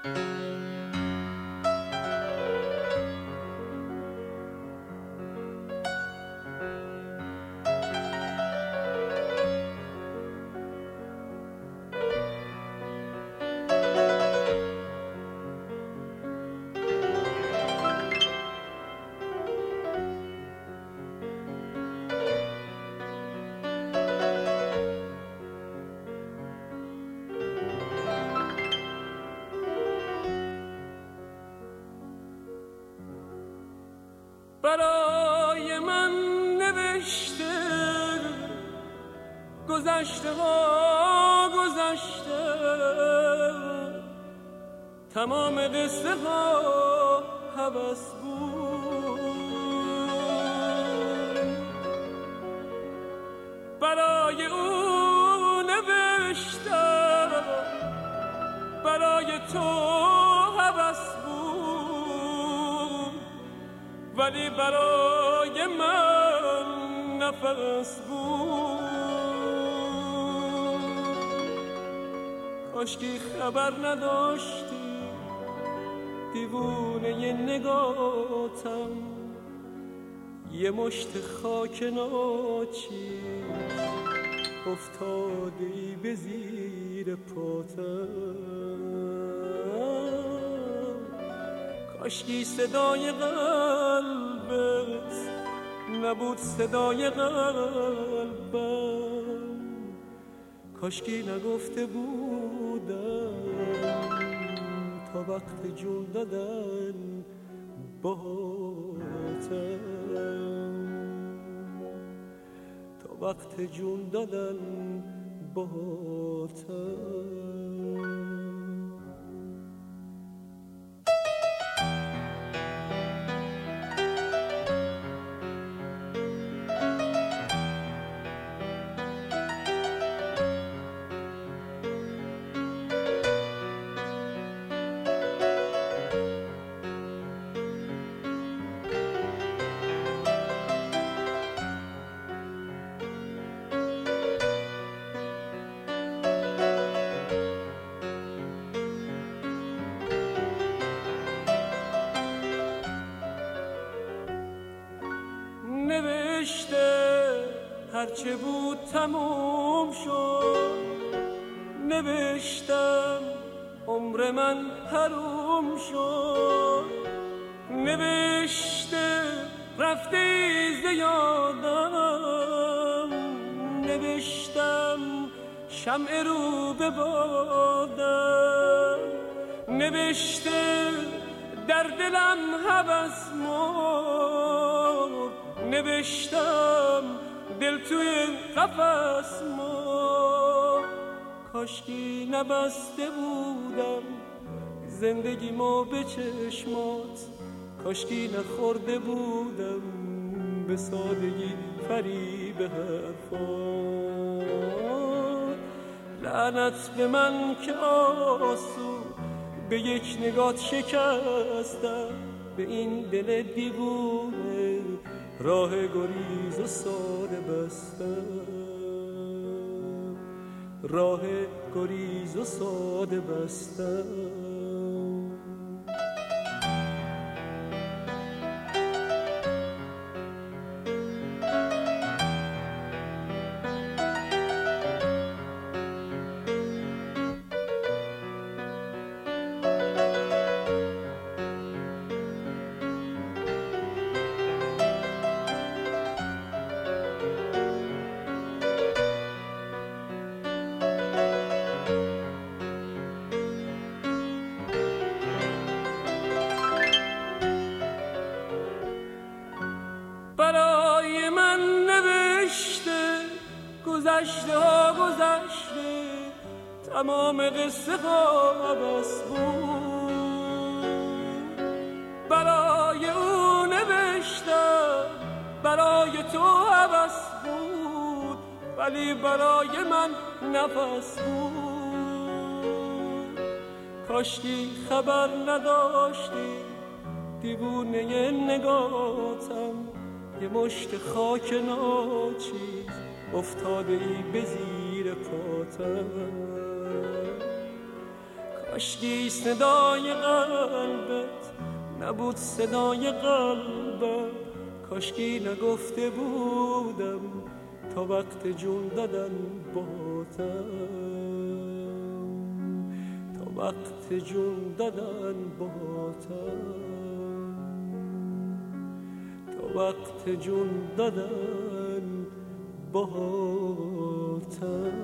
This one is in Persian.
برای من نوشته گذشته ها گذشته، تمام قصه ها هوس بود. برای او نوشتم، برای تو هوس بود، ولی برای من نفس بود. کاشکی خبر نداشتی دیوونه نگاتم، یه مشت خاک ناچیز افتادی به زیر پاتم. کاشکی صدای قلبت نبود صدای قلبم، کاشکی نگفته بودم تا وقت جون دادن باهاتم، تا وقت جون دادن باهاتم. نوشته هرچه بود تموم شد، نوشتم عمر من حروم شد، نوشته رفته ز یادم، نوشتم شمع رو به بادم، نوشته در دلم هوس مرد، نوشتم دل توی قفس مرد. کاشکی نبسته بودم زندگیمو به چشمات، کاشکی نخورده بودم به سادگی فریب حرفات. لعنت به من که آسو به یک نگات شکستم، به این دل دیوونه راه گریز و ساده بستم، راه گریز و ساده بستم. برای من نوشته گذشته ها گذشته، تمام قصه ها بس بود. برای او نوشتم، برای تو هوس بود، ولی برای من نفس بود. کاشکی خبر نداشتی دیوونه نگاتم، یه مشت خاک ناچیز افتاده ای به زیر پاتم. کاشکی صدای قلبت نبود صدای قلبم، کاشکی نگفته بودم تا وقت جون دادن باتم، تا وقت جون دادن باتم، تا وقت جون دادن باتم.